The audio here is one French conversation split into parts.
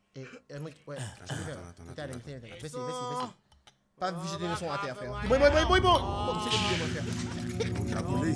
Ouais, Attends. Vas-y. Pas vigiler le son à terre, frère. Bon. Comme c'est le vidéo, frère. La police.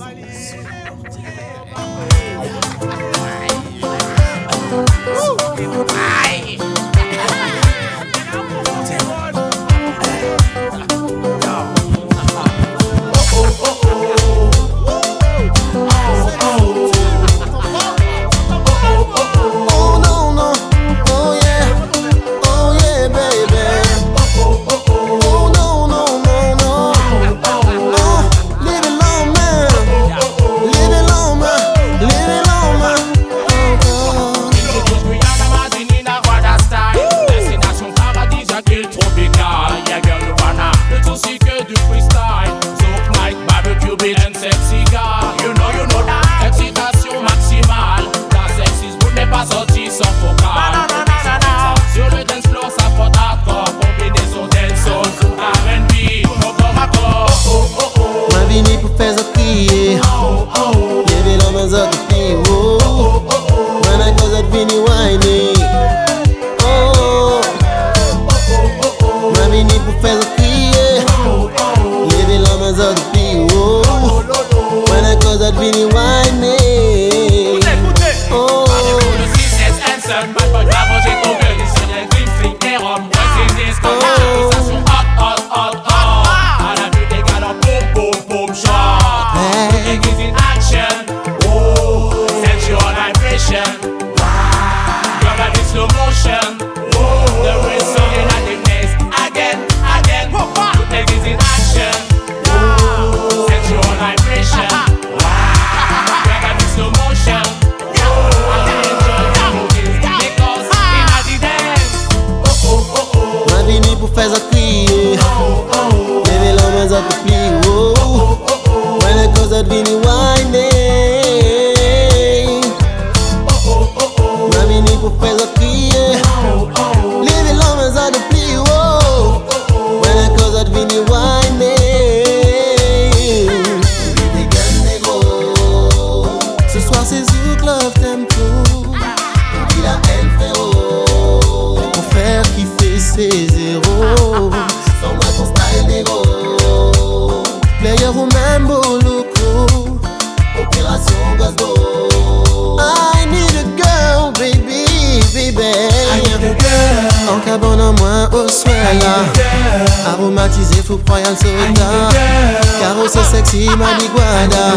Aromatisé, fou royal soda. Caro c'est sexy, maniguada.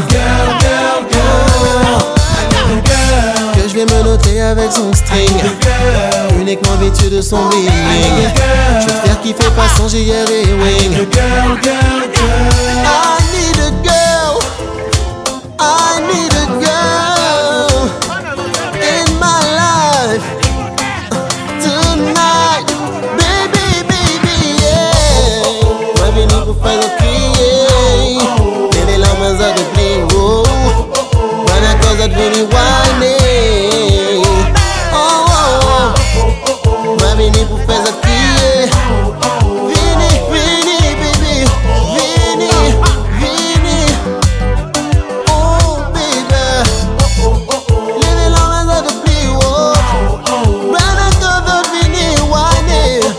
Que je vais me noter avec son string. Uniquement vêtu de son bling. Je vais te faire kiffer façon JR et Wing. I need a girl. I need a girl in my life tonight. Pour faire le crier, les larmes à de plier. When I cause that really whining. Ma vini pour faire le crier. Vini, baby. Vini. Oh, baby. Les larmes à de plier. When I cause that really whining.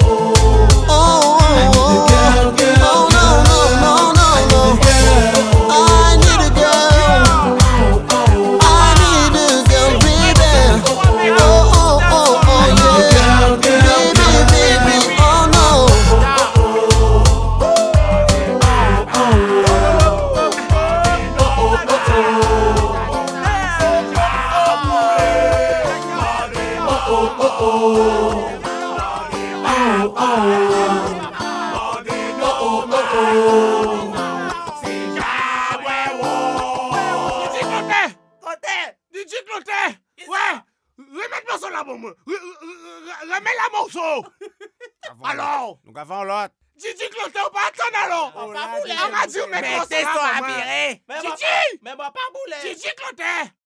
Remets-moi sur la bombe. Remets la morceau. Alors. Nous avons l'autre. Gigi Clotet, on pas attendre alors. On va bouler. On va dire, mais t'es sur la virée. Gigi. Mais on va pas bouler. Gigi Clotet.